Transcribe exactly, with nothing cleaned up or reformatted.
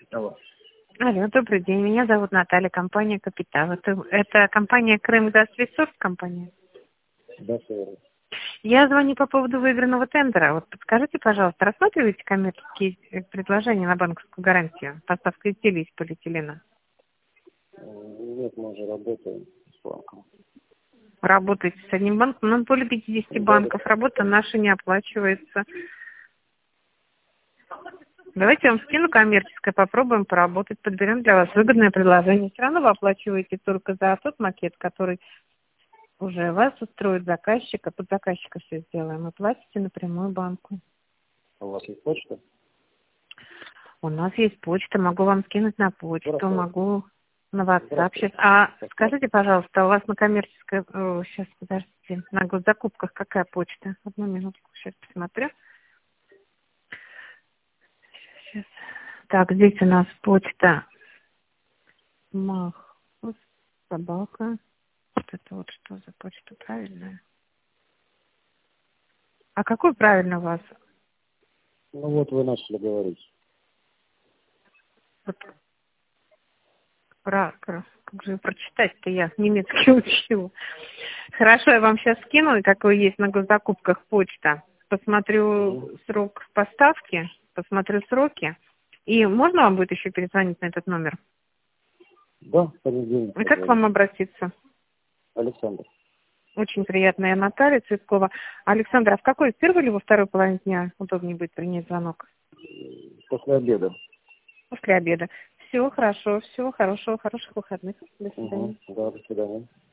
Алло. Алло, добрый день. Меня зовут Наталья, компания «Капитал». Это, это компания «Крым Газ Ресурс» компания? Да, все верно. Я звоню по поводу выигранного тендера. Вот подскажите, пожалуйста, рассматриваете коммерческие э, предложения на банковскую гарантию поставка изделий из полиэтилена? М, Нет, мы уже работаем с банком. Работаете с одним банком, но более пятидесяти Да, да. банков. Работа наша не оплачивается. Давайте я вам скину коммерческое, попробуем поработать, подберем для вас выгодное предложение. Все равно вы оплачиваете только за тот макет, который уже вас устроит заказчика, под заказчика все сделаем, и платите напрямую банку. А у вас есть почта? У нас есть почта, могу вам скинуть на почту, Хорошо. могу на WhatsApp. Здравствуйте. Сейчас. А скажите, пожалуйста, у вас на коммерческой, сейчас, подождите, на госзакупках какая почта? Одну минутку, сейчас посмотрю. Сейчас. Так, здесь у нас почта Мах, собака. Вот это вот что за почта правильная? А какой правильно у вас? Ну вот вы начали говорить. Вот про, про- как же прочитать-то я немецкий учила. Хорошо, я вам сейчас скину, какой есть на госзакупках почта. Посмотрю Угу. срок поставки, посмотрю сроки. И можно вам будет еще перезвонить на этот номер? Да, в понедельник. И как к вам обратиться? Александр. Очень приятно, я Наталья Цветкова. Александр, а в какой, в первой или во второй половине дня удобнее будет принять звонок? После обеда. После обеда. Все хорошо, всего хорошего, хороших выходных. До свидания. Угу. Да, до свидания.